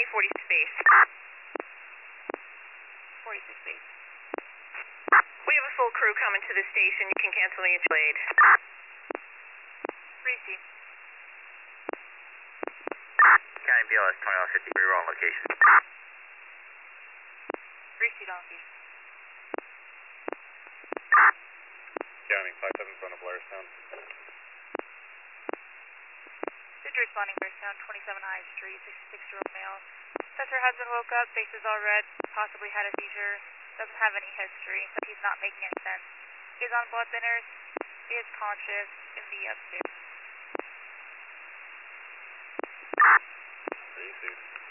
40 space. 46 space. We have a full crew coming to the station. You can cancel the blade. Receive. County BLS 2153, we're on location. Receive on location. County 57 front of Blairstown. Did responding Blairstown, 27 High Street, 66-year-old male. Says her husband woke up, faces all red, possibly had a seizure, doesn't have any history, so he's not making any sense. He is on blood thinners, he is conscious, in the upstairs. Receive.